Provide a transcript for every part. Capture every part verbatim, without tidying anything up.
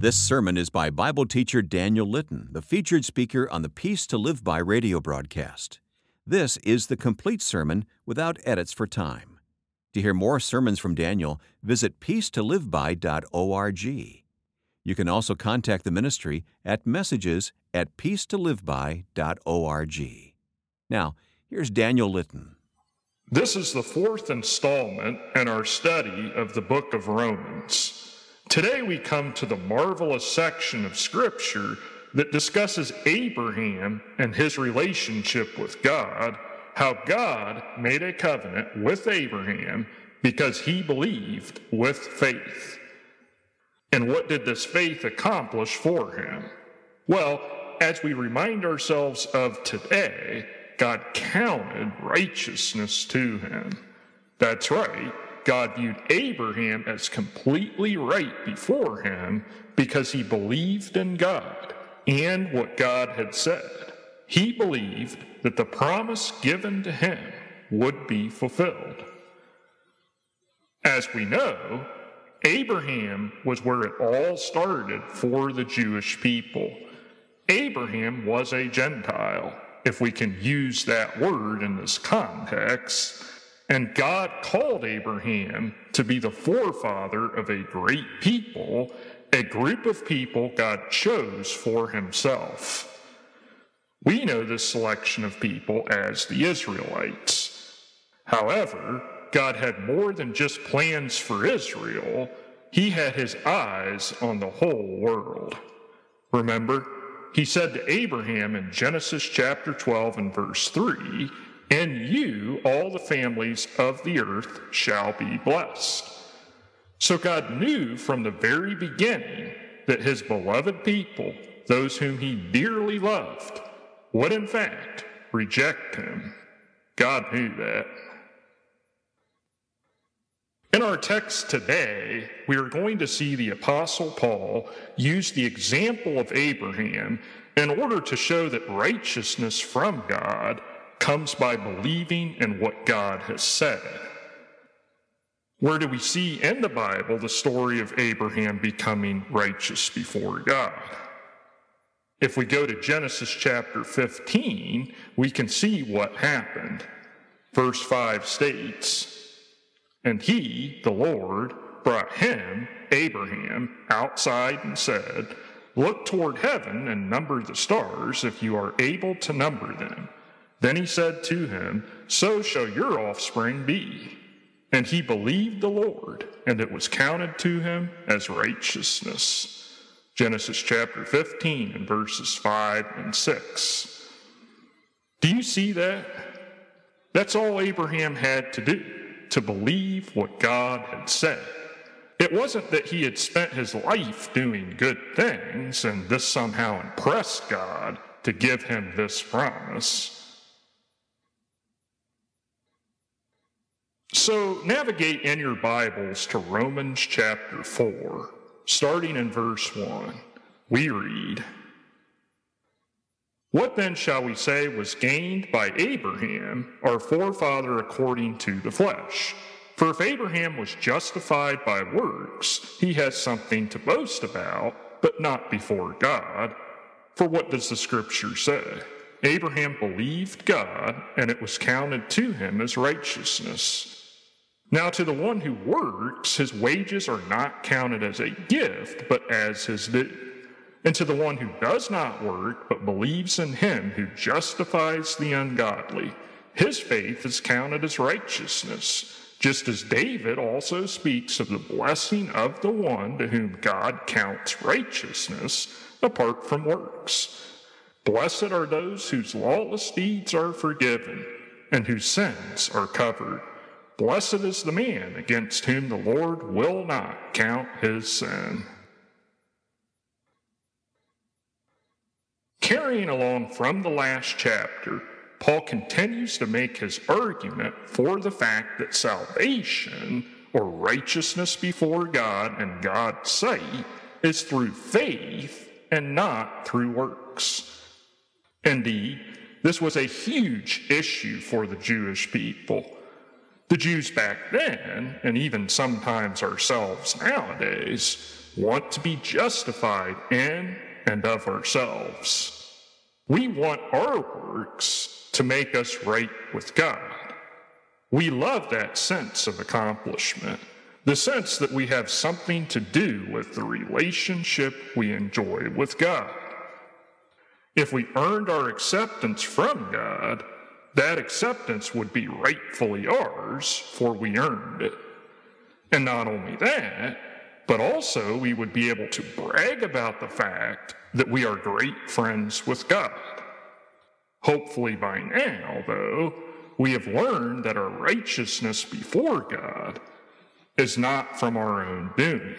This sermon is by Bible teacher Daniel Litton, the featured speaker on the Peace to Live By radio broadcast. This is the complete sermon without edits for time. To hear more sermons from Daniel, visit peace to live by dot org. You can also contact the ministry at messages at peace to live by dot org. Now, here's Daniel Litton. This is the fourth installment in our study of the book of Romans. Today we come to the marvelous section of Scripture that discusses Abraham and his relationship with God, how God made a covenant with Abraham because he believed with faith. And what did this faith accomplish for him? Well, as we remind ourselves of today, God counted righteousness to him. That's right. God viewed Abraham as completely right before him because he believed in God and what God had said. He believed that the promise given to him would be fulfilled. As we know, Abraham was where it all started for the Jewish people. Abraham was a Gentile, if we can use that word in this context. And God called Abraham to be the forefather of a great people, a group of people God chose for himself. We know this selection of people as the Israelites. However, God had more than just plans for Israel. He had his eyes on the whole world. Remember, he said to Abraham in Genesis chapter twelve and verse three, "In you all the families of the earth shall be blessed." So God knew from the very beginning that his beloved people, those whom he dearly loved, would in fact reject him. God knew that. In our text today, we are going to see the Apostle Paul use the example of Abraham in order to show that righteousness from God comes by believing in what God has said. Where do we see in the Bible the story of Abraham becoming righteous before God? If we go to Genesis chapter fifteen, we can see what happened. Verse five states, "And he, the Lord, brought him, Abraham, outside and said, 'Look toward heaven and number the stars, if you are able to number them.' Then he said to him, 'So shall your offspring be.' And he believed the Lord, and it was counted to him as righteousness." Genesis chapter fifteen and verses five and six. Do you see that? That's all Abraham had to do, to believe what God had said. It wasn't that he had spent his life doing good things, and this somehow impressed God to give him this promise. So navigate in your Bibles to Romans chapter four, starting in verse one. We read, "What then shall we say was gained by Abraham, our forefather according to the flesh? For if Abraham was justified by works, he has something to boast about, but not before God. For what does the Scripture say? Abraham believed God, and it was counted to him as righteousness. Now to the one who works, his wages are not counted as a gift, but as his due. And to the one who does not work, but believes in him who justifies the ungodly, his faith is counted as righteousness, just as David also speaks of the blessing of the one to whom God counts righteousness apart from works. Blessed are those whose lawless deeds are forgiven, and whose sins are covered. Blessed is the man against whom the Lord will not count his sin." Carrying along from the last chapter, Paul continues to make his argument for the fact that salvation, or righteousness before God and God's sight, is through faith and not through works. Indeed, this was a huge issue for the Jewish people. The Jews back then, and even sometimes ourselves nowadays, want to be justified in and of ourselves. We want our works to make us right with God. We love that sense of accomplishment, the sense that we have something to do with the relationship we enjoy with God. If we earned our acceptance from God, that acceptance would be rightfully ours, for we earned it. And not only that, but also we would be able to brag about the fact that we are great friends with God. Hopefully by now, though, we have learned that our righteousness before God is not from our own doing.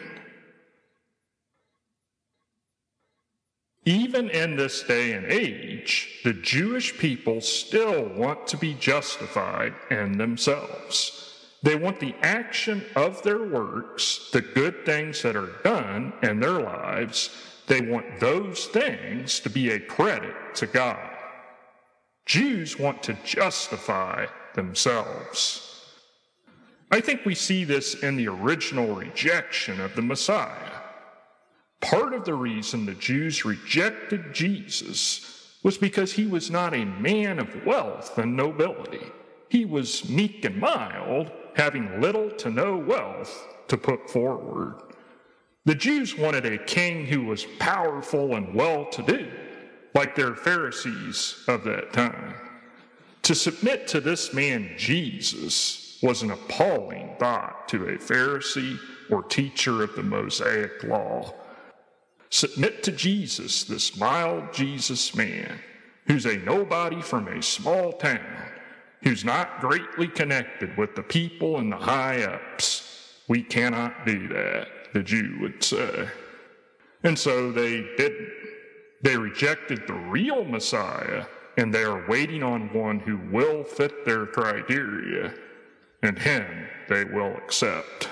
Even in this day and age, the Jewish people still want to be justified in themselves. They want the action of their works, the good things that are done in their lives, they want those things to be a credit to God. Jews want to justify themselves. I think we see this in the original rejection of the Messiah. Part of the reason the Jews rejected Jesus was because he was not a man of wealth and nobility. He was meek and mild, having little to no wealth to put forward. The Jews wanted a king who was powerful and well-to-do, like their Pharisees of that time. To submit to this man Jesus was an appalling thought to a Pharisee or teacher of the Mosaic law. Submit to Jesus, this mild Jesus man, who's a nobody from a small town, who's not greatly connected with the people and the high-ups. We cannot do that, the Jew would say. And so they didn't. They rejected the real Messiah, and they are waiting on one who will fit their criteria, and him they will accept.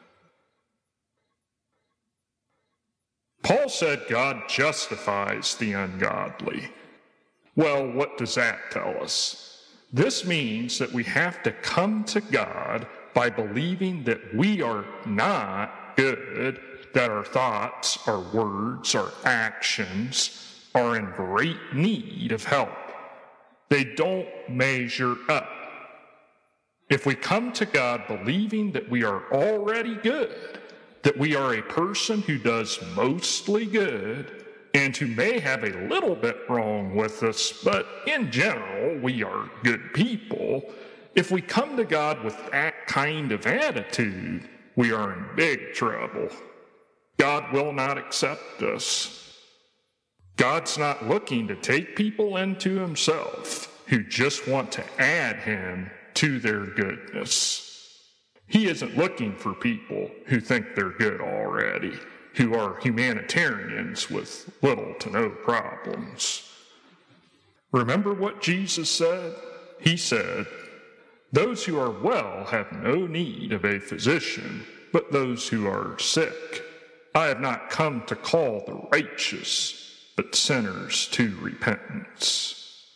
Paul said God justifies the ungodly. Well, what does that tell us? This means that we have to come to God by believing that we are not good, that our thoughts, our words, our actions are in great need of help. They don't measure up. If we come to God believing that we are already good, that we are a person who does mostly good, and who may have a little bit wrong with us, but in general, we are good people, if we come to God with that kind of attitude, we are in big trouble. God will not accept us. God's not looking to take people into himself who just want to add him to their goodness. He isn't looking for people who think they're good already, who are humanitarians with little to no problems. Remember what Jesus said? He said, "Those who are well have no need of a physician, but those who are sick. I have not come to call the righteous, but sinners to repentance."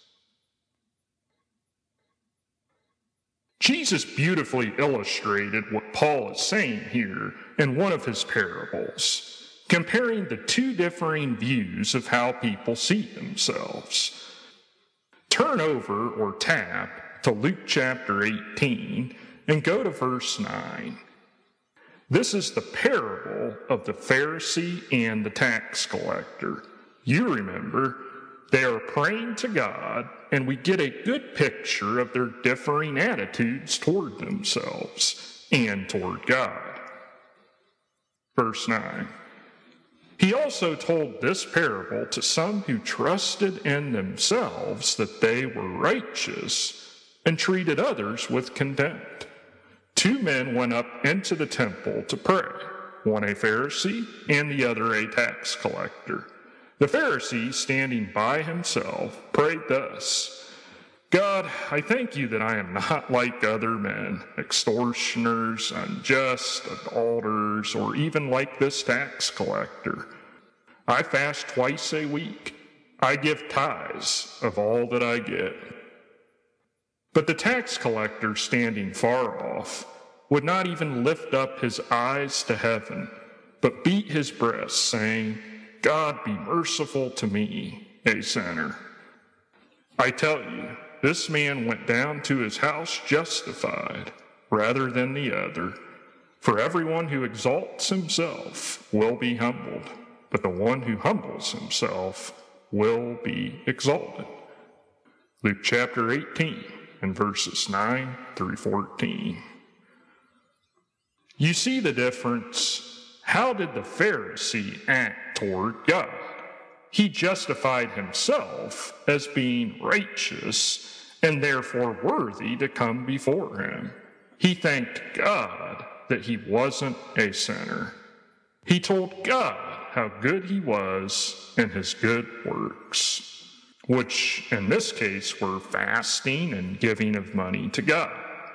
Jesus beautifully illustrated what Paul is saying here in one of his parables, comparing the two differing views of how people see themselves. Turn over or tap to Luke chapter eighteen and go to verse nine. This is the parable of the Pharisee and the tax collector. You remember, they are praying to God, and we get a good picture of their differing attitudes toward themselves and toward God. Verse nine. He also told this parable to some who trusted in themselves that they were righteous and treated others with contempt. Two men went up into the temple to pray, one a Pharisee and the other a tax collector. The Pharisee, standing by himself, prayed thus, "God, I thank you that I am not like other men, extortioners, unjust, adulterers, or even like this tax collector. I fast twice a week. I give tithes of all that I get." But the tax collector, standing far off, would not even lift up his eyes to heaven, but beat his breast, saying, God be merciful to me, a sinner. I tell you, this man went down to his house justified rather than the other. For everyone who exalts himself will be humbled, but the one who humbles himself will be exalted. Luke chapter eighteen and verses nine through fourteen. You see the difference? How did the Pharisee act toward God? He justified himself as being righteous and therefore worthy to come before him. He thanked God that he wasn't a sinner. He told God how good he was in his good works, which in this case were fasting and giving of money to God.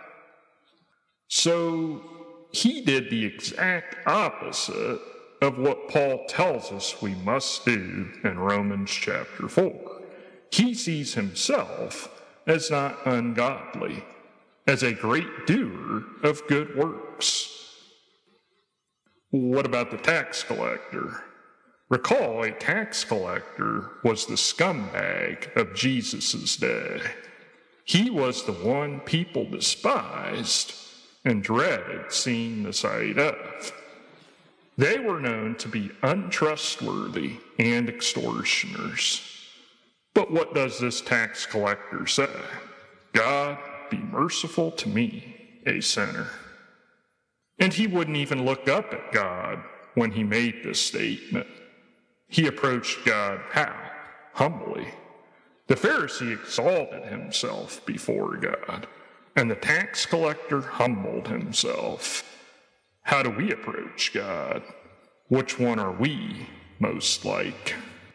So he did the exact opposite of what Paul tells us we must do in Romans chapter four. He sees himself as not ungodly, as a great doer of good works. What about the tax collector? Recall, a tax collector was the scumbag of Jesus' day. He was the one people despised and dreaded seeing the sight of. They were known to be untrustworthy and extortioners. But what does this tax collector say? God, be merciful to me, a sinner. And he wouldn't even look up at God when he made this statement. He approached God how? Humbly. The Pharisee exalted himself before God, and the tax collector humbled himself. How do we approach God? Which one are we most like?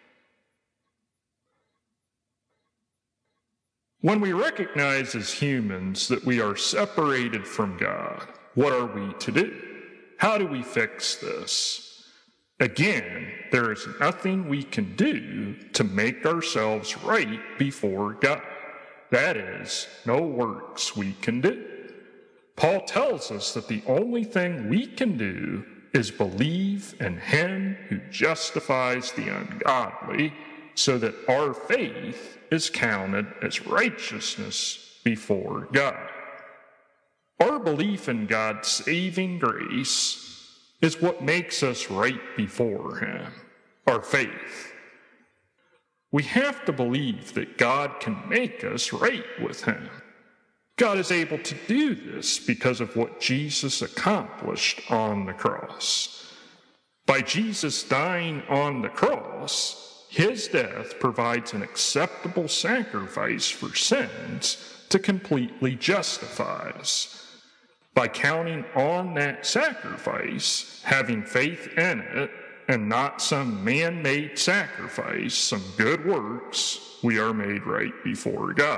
When we recognize as humans that we are separated from God, what are we to do? How do we fix this? Again, there is nothing we can do to make ourselves right before God. That is, no works we can do. Paul tells us that the only thing we can do is believe in him who justifies the ungodly, so that our faith is counted as righteousness before God. Our belief in God's saving grace is what makes us right before him, our faith. We have to believe that God can make us right with him. God is able to do this because of what Jesus accomplished on the cross. By Jesus dying on the cross, his death provides an acceptable sacrifice for sins to completely justify us. By counting on that sacrifice, having faith in it, and not some man-made sacrifice, some good works, we are made right before God.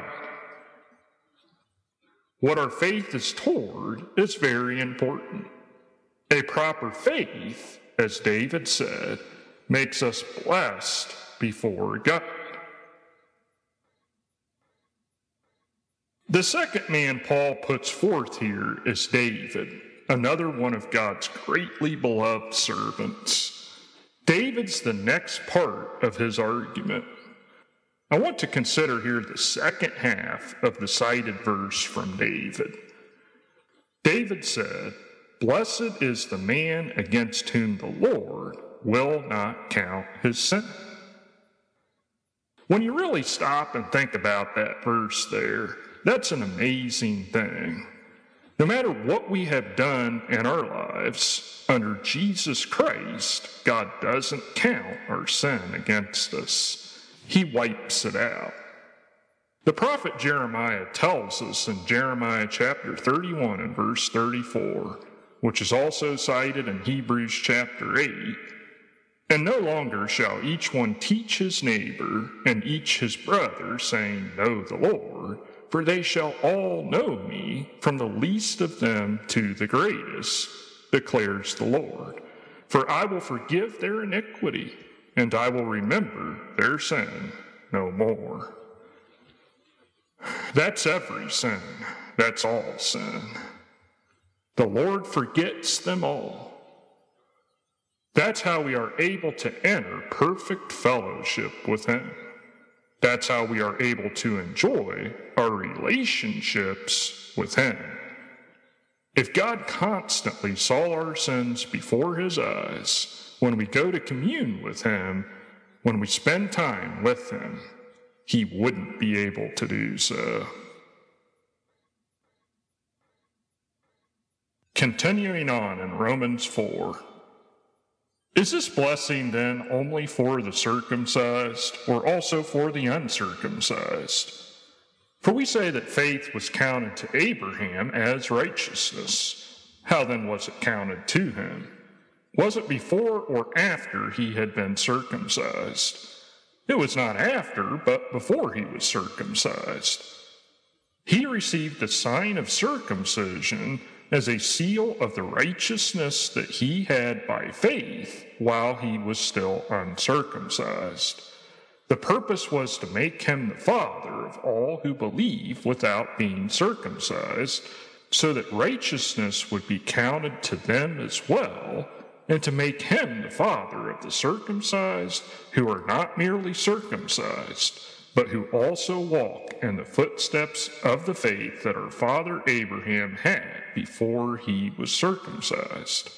What our faith is toward is very important. A proper faith, as David said, makes us blessed before God. The second man Paul puts forth here is David, another one of God's greatly beloved servants. David's the next part of his argument. I want to consider here the second half of the cited verse from David. David said, "Blessed is the man against whom the Lord will not count his sin." When you really stop and think about that verse there, that's an amazing thing. No matter what we have done in our lives, under Jesus Christ, God doesn't count our sin against us. He wipes it out. The prophet Jeremiah tells us in Jeremiah chapter thirty-one and verse thirty-four, which is also cited in Hebrews chapter eight, "And no longer shall each one teach his neighbor and each his brother, saying, Know the Lord, for they shall all know me, from the least of them to the greatest, declares the Lord. For I will forgive their iniquity, and I will remember their sin no more." That's every sin. That's all sin. The Lord forgets them all. That's how we are able to enter perfect fellowship with him. That's how we are able to enjoy our relationships with him. If God constantly saw our sins before his eyes, when we go to commune with him, when we spend time with him, he wouldn't be able to do so. Continuing on in Romans four. Is this blessing then only for the circumcised, or also for the uncircumcised? For we say that faith was counted to Abraham as righteousness. How then was it counted to him? Was it before or after he had been circumcised? It was not after, but before he was circumcised. He received the sign of circumcision as a seal of the righteousness that he had by faith while he was still uncircumcised. The purpose was to make him the father of all who believe without being circumcised, so that righteousness would be counted to them as well, and to make him the father of the circumcised who are not merely circumcised, but who also walk in the footsteps of the faith that our father Abraham had before he was circumcised.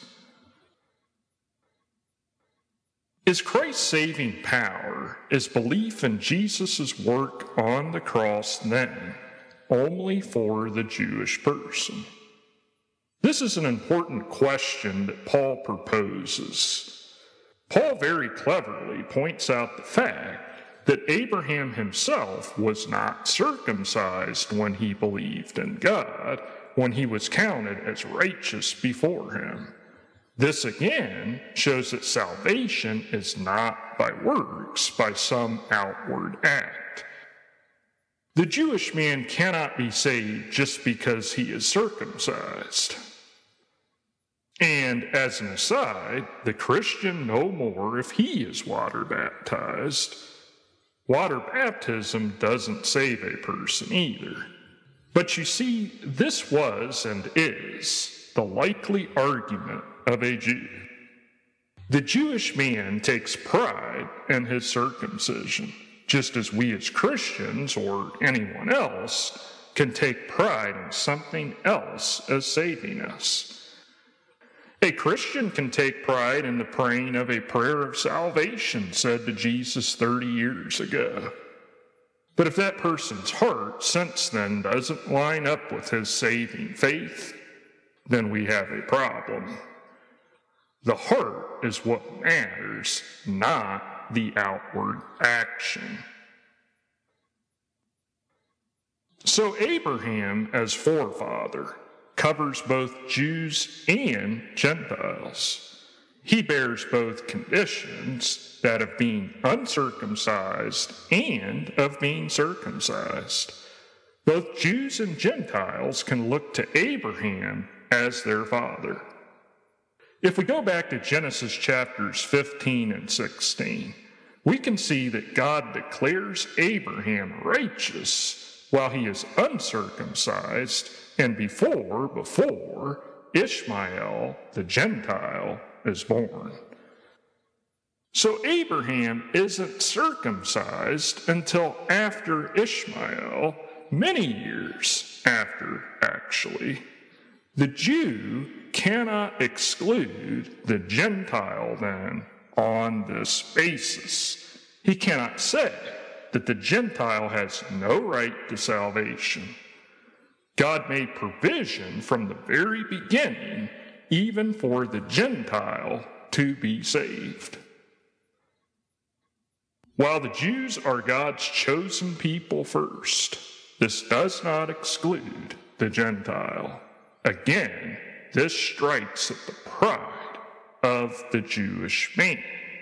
Is Christ's saving power, is belief in Jesus' work on the cross then only for the Jewish person? This is an important question that Paul proposes. Paul very cleverly points out the fact that Abraham himself was not circumcised when he believed in God, when he was counted as righteous before him. This again shows that salvation is not by works, by some outward act. The Jewish man cannot be saved just because he is circumcised. And as an aside, the Christian no more if he is water baptized. Water baptism doesn't save a person either. But you see, this was and is the likely argument of a Jew. The Jewish man takes pride in his circumcision, just as we as Christians or anyone else can take pride in something else as saving us. A Christian can take pride in the praying of a prayer of salvation said to Jesus thirty years ago. But if that person's heart since then doesn't line up with his saving faith, then we have a problem. The heart is what matters, not the outward action. So Abraham, as forefather, covers both Jews and Gentiles. He bears both conditions, that of being uncircumcised and of being circumcised. Both Jews and Gentiles can look to Abraham as their father. If we go back to Genesis chapters fifteen and sixteen, we can see that God declares Abraham righteous while he is uncircumcised, and before, before Ishmael, the Gentile, is born. So Abraham isn't circumcised until after Ishmael, many years after, actually. The Jew cannot exclude the Gentile, then, on this basis. He cannot say that the Gentile has no right to salvation. God made provision from the very beginning, even for the Gentile to be saved. While the Jews are God's chosen people first, this does not exclude the Gentile. Again, this strikes at the pride of the Jewish man.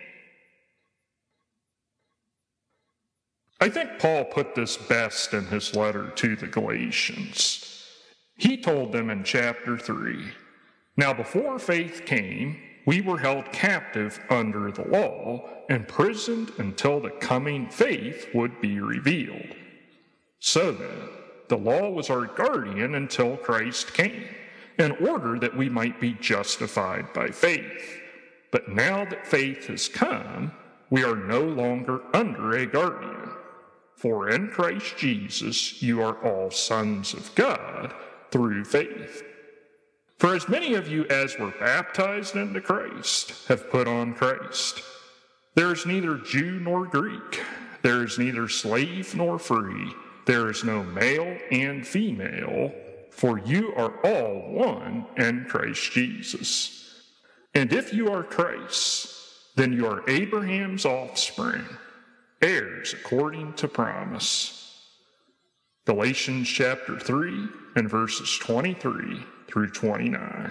I think Paul put this best in his letter to the Galatians. He told them in chapter three, "Now before faith came, we were held captive under the law, imprisoned until the coming faith would be revealed. So then, the law was our guardian until Christ came, in order that we might be justified by faith. But now that faith has come, we are no longer under a guardian. For in Christ Jesus you are all sons of God through faith. For as many of you as were baptized into Christ have put on Christ. There is neither Jew nor Greek. There is neither slave nor free. There is no male and female, for you are all one in Christ Jesus. And if you are Christ's, then you are Abraham's offspring, heirs according to promise. Galatians chapter three and verses twenty-three through twenty-nine.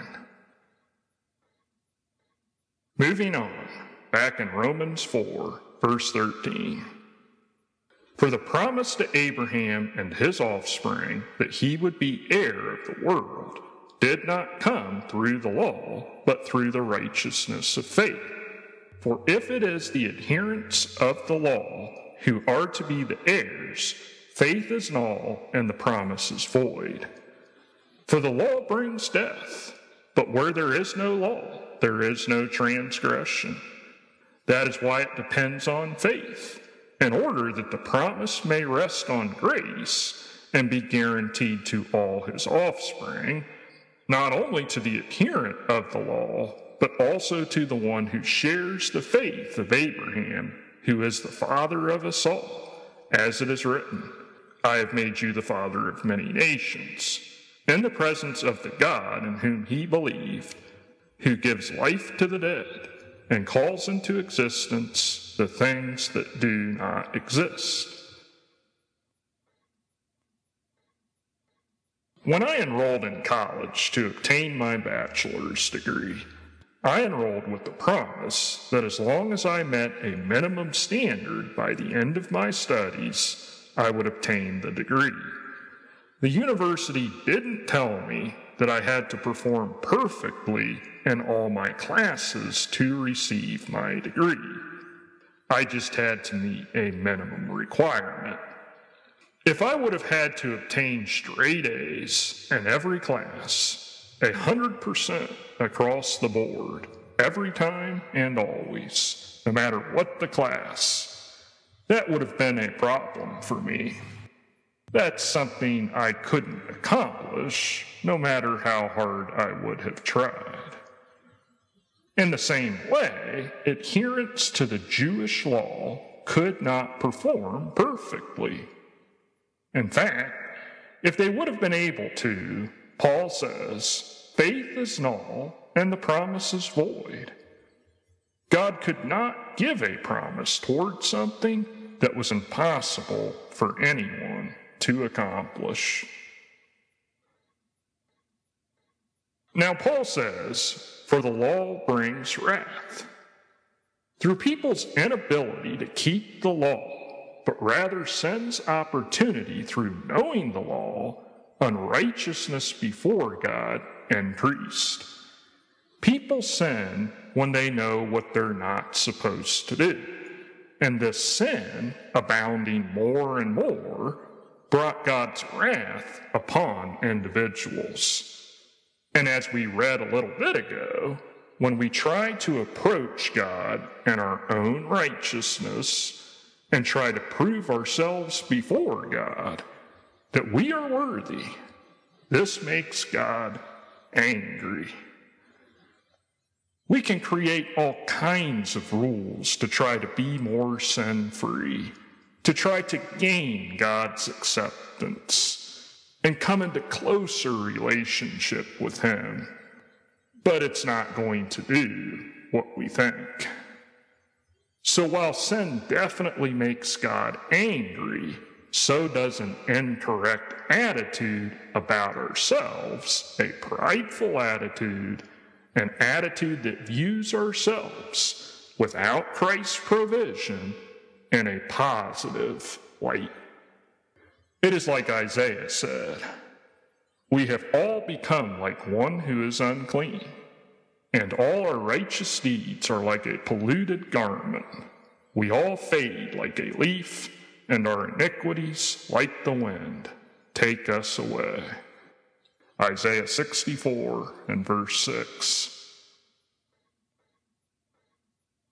Moving on, back in Romans four, verse thirteen. For the promise to Abraham and his offspring that he would be heir of the world did not come through the law, but through the righteousness of faith. For if it is the adherents of the law who are to be the heirs, faith is null and the promise is void. For the law brings death, but where there is no law, there is no transgression. That is why it depends on faith, in order that the promise may rest on grace and be guaranteed to all his offspring, not only to the adherent of the law, but also to the one who shares the faith of Abraham, who is the father of us all, as it is written, I have made you the father of many nations, in the presence of the God in whom he believed, who gives life to the dead, and calls into existence the things that do not exist. When I enrolled in college to obtain my bachelor's degree, I enrolled with the promise that as long as I met a minimum standard by the end of my studies, I would obtain the degree. The university didn't tell me that I had to perform perfectly in all my classes to receive my degree. I just had to meet a minimum requirement. If I would have had to obtain straight A's in every class, a hundred percent across the board, every time and always, no matter what the class, that would have been a problem for me. That's something I couldn't accomplish, no matter how hard I would have tried. In the same way, adherents to the Jewish law could not perform perfectly. In fact, if they would have been able to, Paul says, faith is null and the promise is void. God could not give a promise toward something that was impossible for anyone to accomplish. Now, Paul says, for the law brings wrath. Through people's inability to keep the law, but rather sends opportunity through knowing the law, unrighteousness before God increased. People sin when they know what they're not supposed to do. And this sin, abounding more and more, brought God's wrath upon individuals. And as we read a little bit ago, when we try to approach God in our own righteousness and try to prove ourselves before God that we are worthy, this makes God angry. We can create all kinds of rules to try to be more sin-free, to try to gain God's acceptance and come into closer relationship with him. But it's not going to do what we think. So while sin definitely makes God angry, so does an incorrect attitude about ourselves, a prideful attitude, an attitude that views ourselves without Christ's provision in a positive light. It is like Isaiah said, we have all become like one who is unclean, and all our righteous deeds are like a polluted garment. We all fade like a leaf, and our iniquities, like the wind, take us away. Isaiah sixty-four and verse six.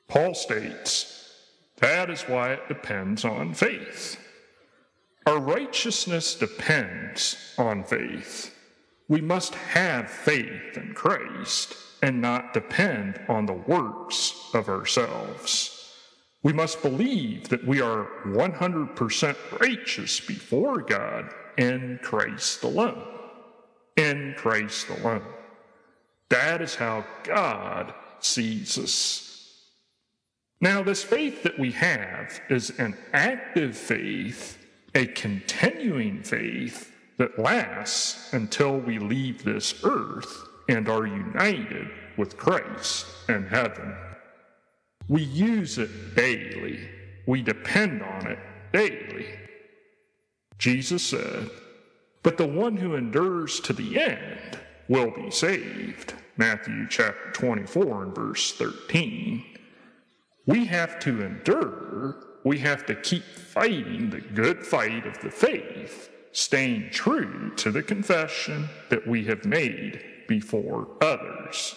Paul states, that is why it depends on faith. Our righteousness depends on faith. We must have faith in Christ and not depend on the works of ourselves. We must believe that we are one hundred percent righteous before God in Christ alone. In Christ alone. That is how God sees us. Now, this faith that we have is an active faith, a continuing faith that lasts until we leave this earth and are united with Christ in heaven. We use it daily. We depend on it daily. Jesus said, but the one who endures to the end will be saved. Matthew chapter twenty-four and verse thirteen. We have to endure. We have to keep fighting the good fight of the faith, staying true to the confession that we have made before others.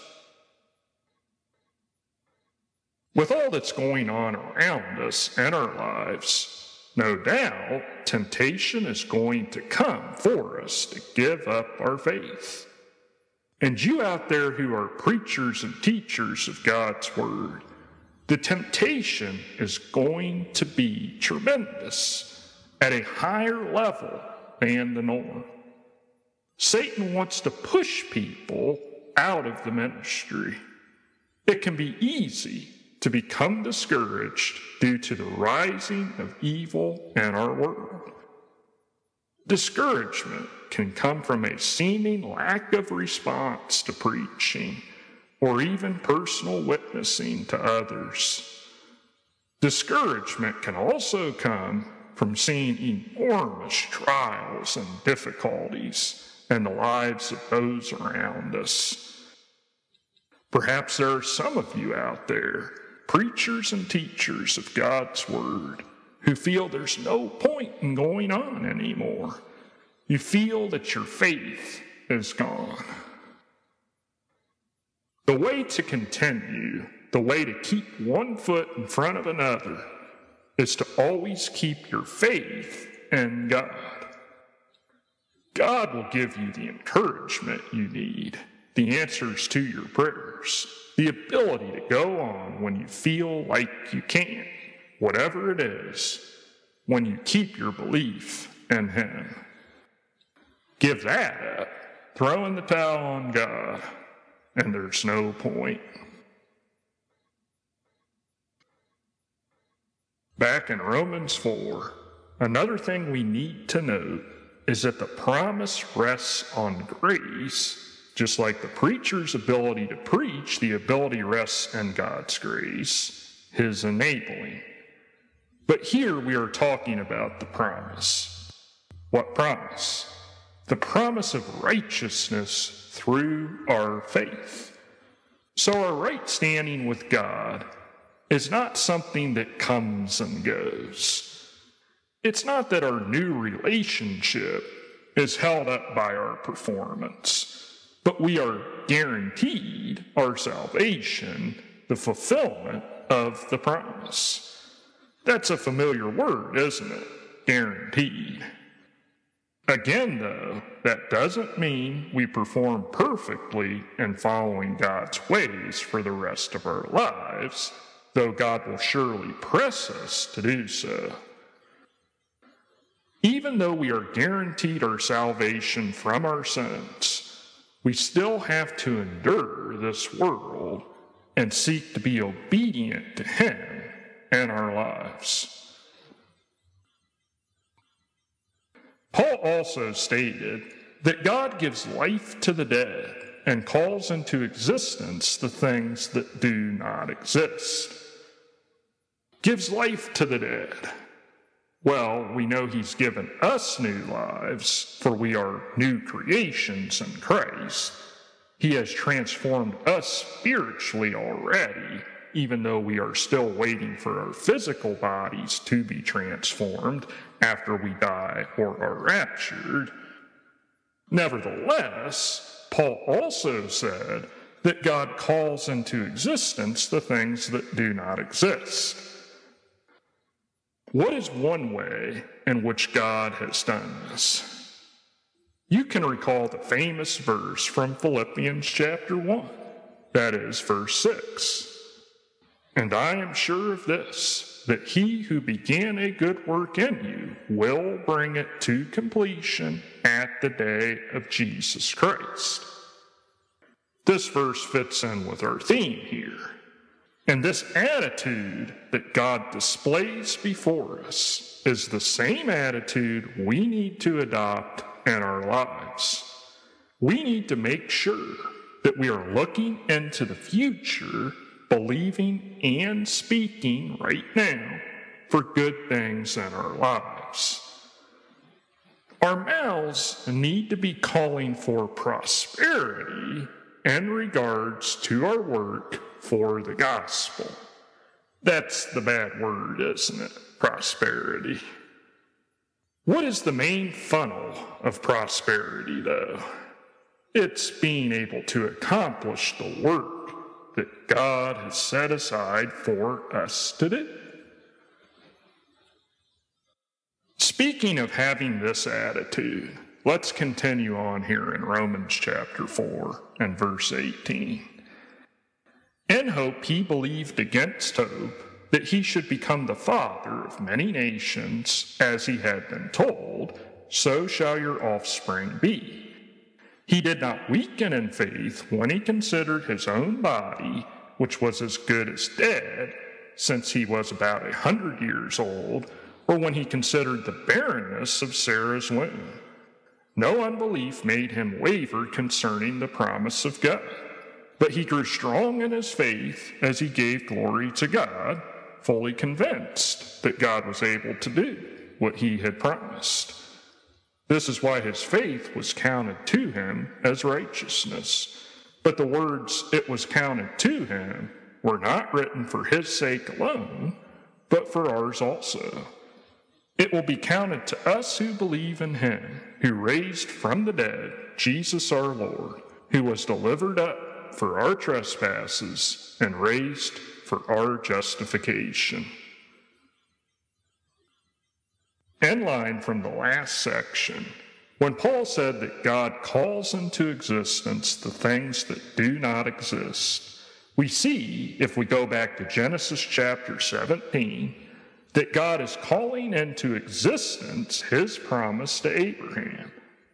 With all that's going on around us in our lives, no doubt temptation is going to come for us to give up our faith. And you out there who are preachers and teachers of God's Word, the temptation is going to be tremendous at a higher level than the norm. Satan wants to push people out of the ministry. It can be easy to become discouraged due to the rising of evil in our world. Discouragement can come from a seeming lack of response to preaching or even personal witnessing to others. Discouragement can also come from seeing enormous trials and difficulties in the lives of those around us. Perhaps there are some of you out there, preachers and teachers of God's Word, who feel there's no point in going on anymore. You feel that your faith is gone. The way to continue, the way to keep one foot in front of another, is to always keep your faith in God. God will give you the encouragement you need, the answers to your prayers, the ability to go on when you feel like you can't, whatever it is, when you keep your belief in Him. Give that up, throw in the towel on God, and there's no point. Back in Romans four, another thing we need to note is that the promise rests on grace. Just like the preacher's ability to preach, the ability rests in God's grace, His enabling. But here we are talking about the promise. What promise? The promise of righteousness through our faith. So our right standing with God is not something that comes and goes. It's not that our new relationship is held up by our performance, but we are guaranteed our salvation, the fulfillment of the promise. That's a familiar word, isn't it? Guaranteed. Again, though, that doesn't mean we perform perfectly in following God's ways for the rest of our lives, though God will surely press us to do so. Even though we are guaranteed our salvation from our sins, we still have to endure this world and seek to be obedient to Him in our lives. Paul also stated that God gives life to the dead and calls into existence the things that do not exist. Gives life to the dead. Well, we know He's given us new lives, for we are new creations in Christ. He has transformed us spiritually already, even though we are still waiting for our physical bodies to be transformed after we die or are raptured. Nevertheless, Paul also said that God calls into existence the things that do not exist. What is one way in which God has done this? You can recall the famous verse from Philippians chapter one, that is verse six. And I am sure of this, that he who began a good work in you will bring it to completion at the day of Jesus Christ. This verse fits in with our theme here. And this attitude that God displays before us is the same attitude we need to adopt in our lives. We need to make sure that we are looking into the future, believing and speaking right now for good things in our lives. Our mouths need to be calling for prosperity in regards to our work for the gospel. That's the bad word, isn't it? Prosperity. What is the main funnel of prosperity, though? It's being able to accomplish the work that God has set aside for us to do. Speaking of having this attitude, let's continue on here in Romans chapter four and verse eighteen. In hope he believed against hope that he should become the father of many nations, as he had been told, so shall your offspring be. He did not weaken in faith when he considered his own body, which was as good as dead, since he was about a hundred years old, or when he considered the barrenness of Sarah's womb. No unbelief made him waver concerning the promise of God, but he grew strong in his faith as he gave glory to God, fully convinced that God was able to do what he had promised. This is why his faith was counted to him as righteousness. But the words, "it was counted to him," were not written for his sake alone, but for ours also. It will be counted to us who believe in him, who raised from the dead Jesus our Lord, who was delivered up for our trespasses and raised for our justification. In line from the last section, when Paul said that God calls into existence the things that do not exist, we see, if we go back to Genesis chapter seventeen, that God is calling into existence his promise to Abraham.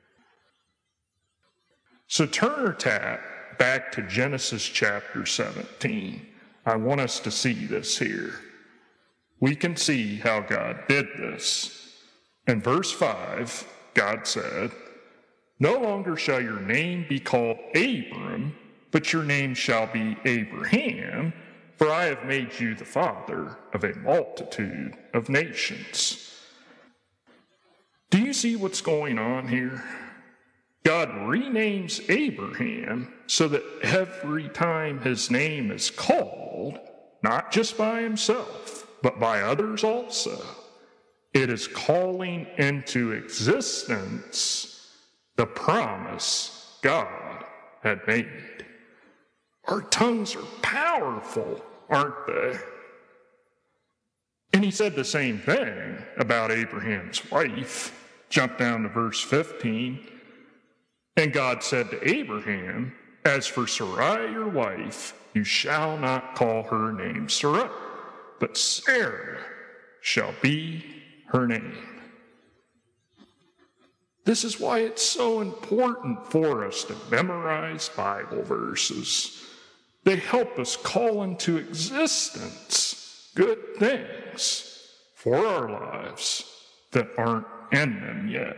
So turn or tap back to Genesis chapter seventeen. I want us to see this here. We can see how God did this. In verse five, God said, "No longer shall your name be called Abram, but your name shall be Abraham, for I have made you the father of a multitude of nations." Do you see what's going on here? God renames Abraham so that every time his name is called, not just by himself, but by others also, it is calling into existence the promise God had made. Our tongues are powerful, aren't they? And he said the same thing about Abraham's wife. Jump down to verse fifteen. And God said to Abraham, "As for Sarai your wife, you shall not call her name Sarai, but Sarah shall be her name." This is why it's so important for us to memorize Bible verses. They help us call into existence good things for our lives that aren't in them yet.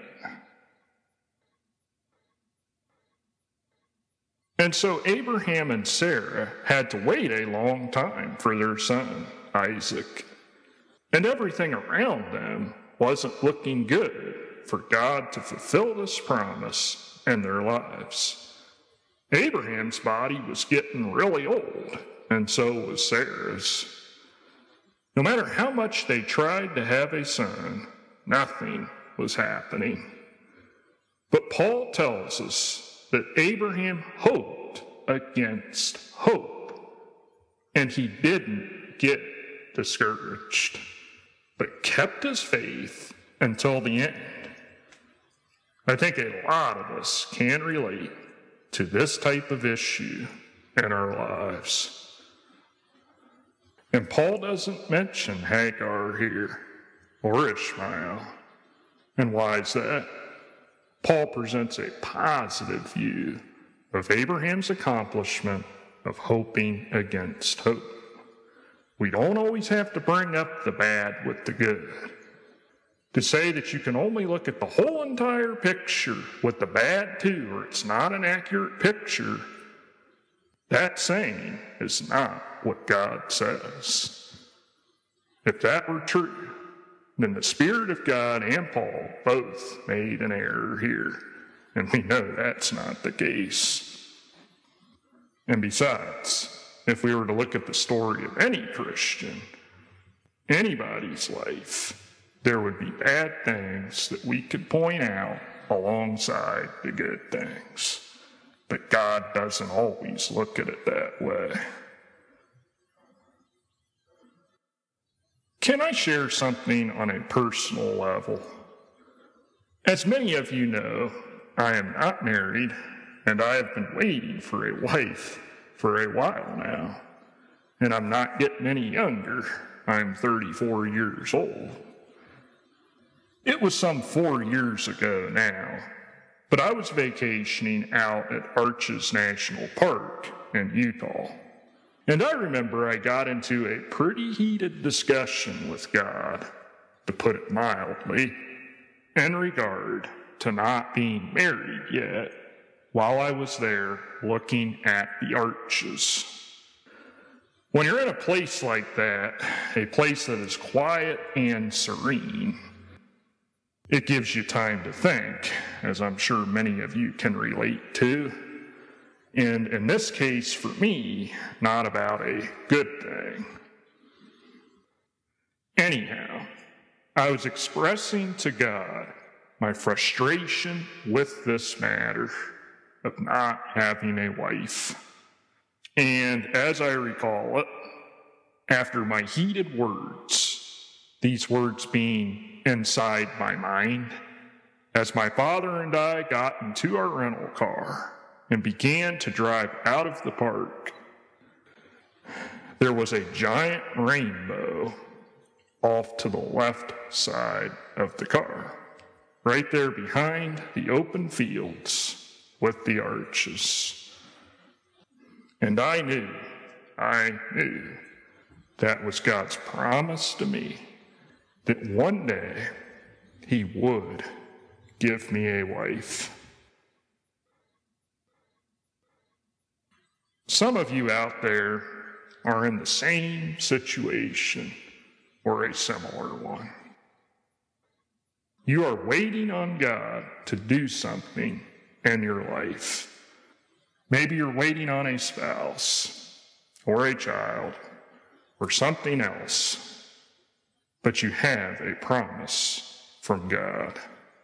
And so Abraham and Sarah had to wait a long time for their son, Isaac. And everything around them wasn't looking good for God to fulfill this promise in their lives. Abraham's body was getting really old, and so was Sarah's. No matter how much they tried to have a son, nothing was happening. But Paul tells us that Abraham hoped against hope. And he didn't get discouraged, but kept his faith until the end. I think a lot of us can relate to this type of issue in our lives. And Paul doesn't mention Hagar here or Ishmael. And why is that? Paul presents a positive view of Abraham's accomplishment of hoping against hope. We don't always have to bring up the bad with the good. To say that you can only look at the whole entire picture with the bad too, or it's not an accurate picture, that saying is not what God says. If that were true, then the Spirit of God and Paul both made an error here, and we know that's not the case. And besides, if we were to look at the story of any Christian, anybody's life, there would be bad things that we could point out alongside the good things. But God doesn't always look at it that way. Can I share something on a personal level? As many of you know, I am not married, and I have been waiting for a wife for a while now. And I'm not getting any younger. I'm thirty-four years old. It was some four years ago now, but I was vacationing out at Arches National Park in Utah. And I remember I got into a pretty heated discussion with God, to put it mildly, in regard to not being married yet while I was there looking at the arches. When you're in a place like that, a place that is quiet and serene, it gives you time to think, as I'm sure many of you can relate to. And in this case, for me, not about a good thing. Anyhow, I was expressing to God my frustration with this matter of not having a wife. And as I recall it, after my heated words, these words being inside my mind, as my father and I got into our rental car and began to drive out of the park, there was a giant rainbow off to the left side of the car, right there behind the open fields with the arches. And I knew, I knew that was God's promise to me, that one day he would give me a wife. Some of you out there are in the same situation or a similar one. You are waiting on God to do something in your life. Maybe you're waiting on a spouse or a child or something else, but you have a promise from God.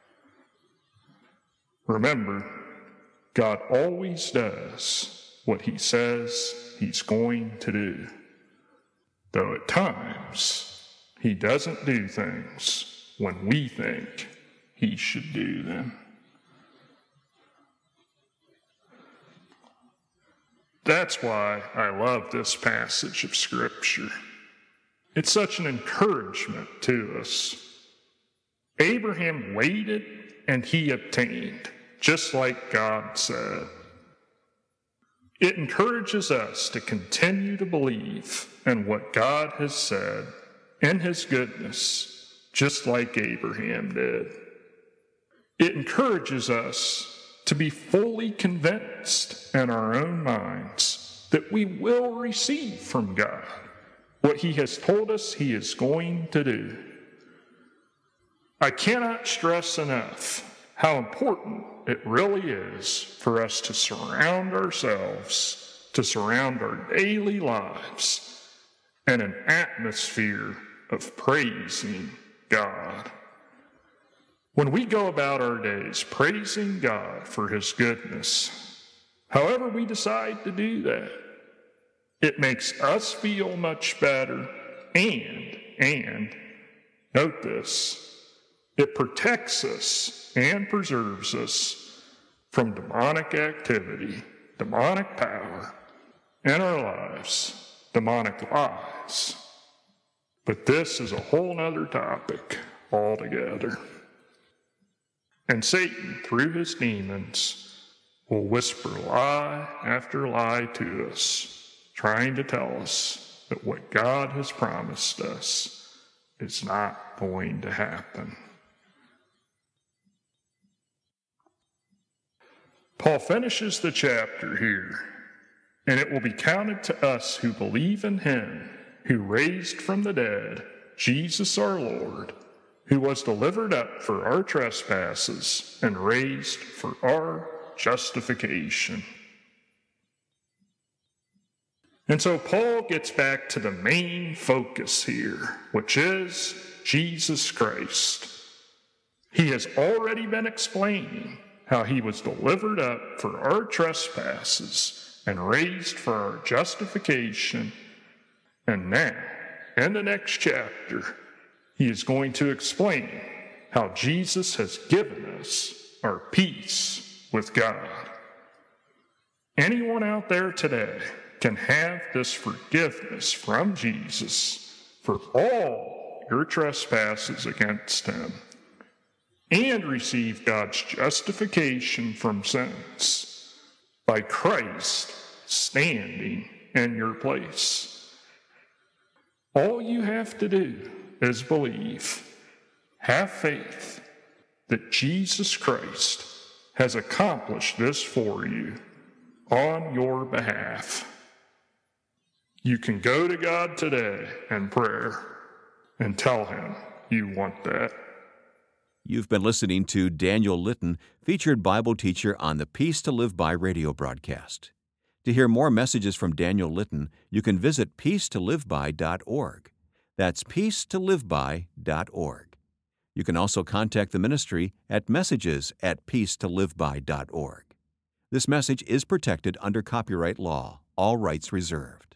Remember, God always does what he says he's going to do, though at times he doesn't do things when we think he should do them. That's why I love this passage of Scripture. It's such an encouragement to us. Abraham waited and he obtained, just like God said. It encourages us to continue to believe in what God has said in his goodness, just like Abraham did. It encourages us to be fully convinced in our own minds that we will receive from God what he has told us he is going to do. I cannot stress enough how important it really is for us to surround ourselves, to surround our daily lives in an atmosphere of praising God. When we go about our days praising God for his goodness, However we decide to do that, it makes us feel much better, and, and, note this, it protects us and preserves us from demonic activity, demonic power, in our lives, demonic lies. But this is a whole nother topic altogether. And Satan, through his demons, will whisper lie after lie to us, trying to tell us that what God has promised us is not going to happen. Paul finishes the chapter here, and it will be counted to us who believe in him who raised from the dead Jesus our Lord, who was delivered up for our trespasses and raised for our justification. And so Paul gets back to the main focus here, which is Jesus Christ. He has already been explaining how he was delivered up for our trespasses and raised for our justification. And now, in the next chapter, he is going to explain how Jesus has given us our peace with God. Anyone out there today can have this forgiveness from Jesus for all your trespasses against him and receive God's justification from sins by Christ standing in your place. All you have to do is believe, have faith that Jesus Christ has accomplished this for you on your behalf. You can go to God today in prayer and tell him you want that. You've been listening to Daniel Litton, featured Bible teacher on the Peace to Live By radio broadcast. To hear more messages from Daniel Litton, you can visit peace to live by dot org. That's peace to live by dot org. You can also contact the ministry at messages at peace to live by dot org. This message is protected under copyright law, all rights reserved.